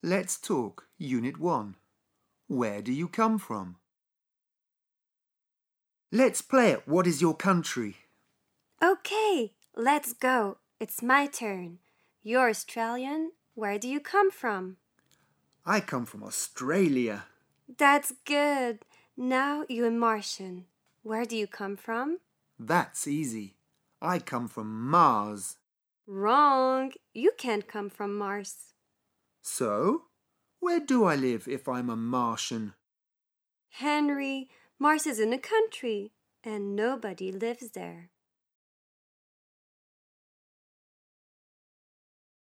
Let's talk, Unit 1. Where do you come from? Let's play at What is your country? Okay, let's go. It's my turn. You're Australian. Where do you come from? I come from Australia. That's good. Now you're Martian. Where do you come from? That's easy. I come from Mars. Wrong. You can't come from Mars. So, where do I live if I'm a Martian? Henry, Mars is in a country, and nobody lives there.